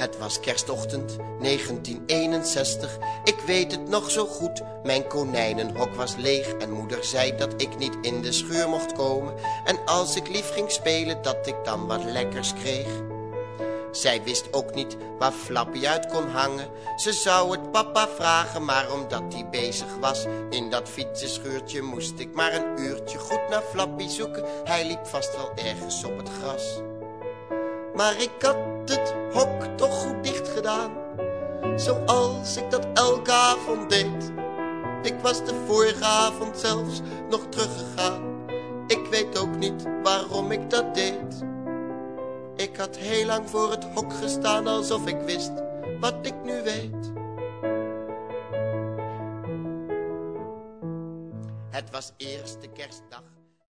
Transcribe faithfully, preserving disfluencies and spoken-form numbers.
Het was kerstochtend negentien eenenzestig. Ik weet het nog zo goed. Mijn konijnenhok was leeg en moeder zei dat ik niet in de schuur mocht komen. En als ik lief ging spelen dat ik dan wat lekkers kreeg. Zij wist ook niet waar Flappy uit kon hangen. Ze zou het papa vragen, maar omdat hij bezig was in dat fietsenschuurtje moest ik maar een uurtje goed naar Flappy zoeken. Hij liep vast wel ergens op het gras. Maar ik had het hok toch goed dicht gedaan, zoals ik dat elke avond deed. Ik was de vorige avond zelfs nog teruggegaan. Ik weet ook niet waarom ik dat deed. Ik had heel lang voor het hok gestaan, alsof ik wist wat ik nu weet. Het was eerste kerstdag.